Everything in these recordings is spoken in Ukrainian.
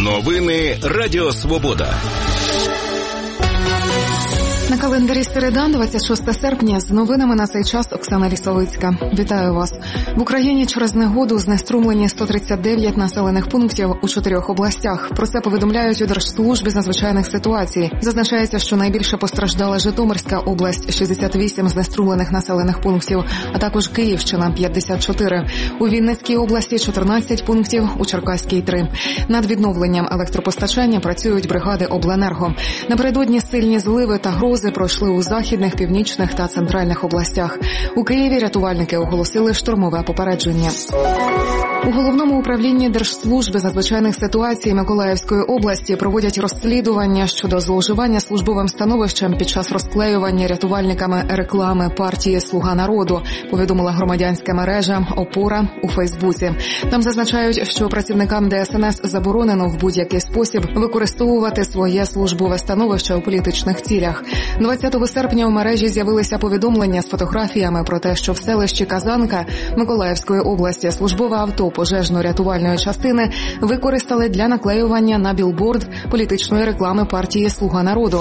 Новини Радіо Свобода. На календарі середа, 26 серпня, з новинами на цей час Оксана Лісовицька. Вітаю вас. В Україні через негоду знеструмлені 139 населених пунктів у 4 областях. Про це повідомляють у Держслужбі з надзвичайних ситуацій. Зазначається, що найбільше постраждала Житомирська область – 68 знеструмлених населених пунктів, а також Київщина – 54. У Вінницькій області – 14 пунктів, у Черкаській – 3. Над відновленням електропостачання працюють бригади обленерго. Напередодні сильні зливи та грози пройшли у західних, північних та центральних областях. У Києві рятувальники оголосили штормове попередження. У Головному управлінні Держслужби з надзвичайних ситуацій Миколаївської області проводять розслідування щодо зловживання службовим становищем під час розклеювання рятувальниками реклами партії «Слуга народу», повідомила громадянська мережа «Опора» у Фейсбуці. Там зазначають, що працівникам ДСНС заборонено в будь-який спосіб використовувати своє службове становище у політичних цілях. 20 серпня у мережі з'явилися повідомлення з фотографіями про те, що в селищі Казанка Миколаївської області службове авто пожежно-рятувальної частини використали для наклеювання на білборд політичної реклами партії «Слуга народу».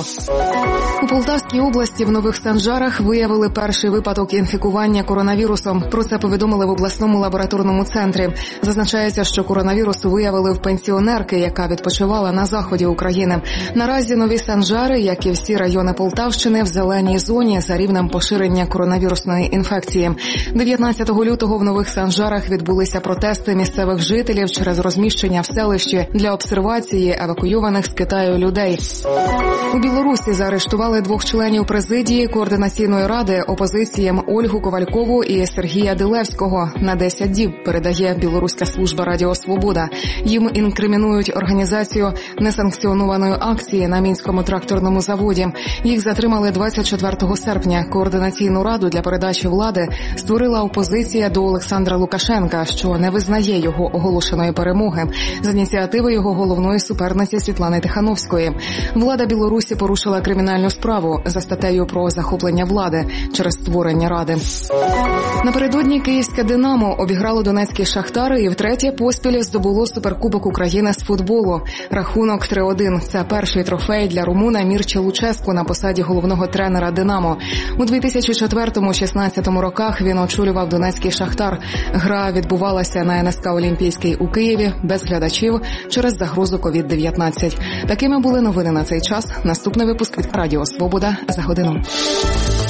У Полтавській області в Нових Санжарах виявили перший випадок інфікування коронавірусом. Про це повідомили в обласному лабораторному центрі. Зазначається, що коронавірус виявили в пенсіонерки, яка відпочивала на заході України. Наразі Нові Санжари, як і всі райони Полтавщини, в зеленій зоні за рівнем поширення коронавірусної інфекції. 19 лютого в Нових Санжарах відбулися протести місцевих жителів через розміщення в селищі для обсервації евакуйованих з Китаю людей. У Білорусі заарештували 2 членів президії Координаційної ради опозиціям Ольгу Ковалькову і Сергія Дилевського на 10 діб, передає Білоруська служба Радіо Свобода. Їм інкримінують організацію несанкціонованої акції на Мінському тракторному заводі. Їх затримали 24 серпня. Координаційну раду для передачі влади створила опозиція до Олександра Лукашенка, що не визнає його оголошеної перемоги, з ініціативи його головної суперниці Світлани Тихановської. Влада Білорусі порушила кримінальну справу за статтею про захоплення влади через створення ради. Напередодні київське «Динамо» обіграло донецький «Шахтар» і втретє поспіль здобуло Суперкубок України з футболу. Рахунок 3-1. Це перший трофей для румуна Мірча Луческу на посаді головного тренера «Динамо». У 2004-16 роках він очолював донецький «Шахтар». Гра відбувалася на НСК «Олімпійський» у Києві без глядачів через загрозу COVID-19. Такими були новини на цей час. Наступний випуск від Радіо Свобода за годину.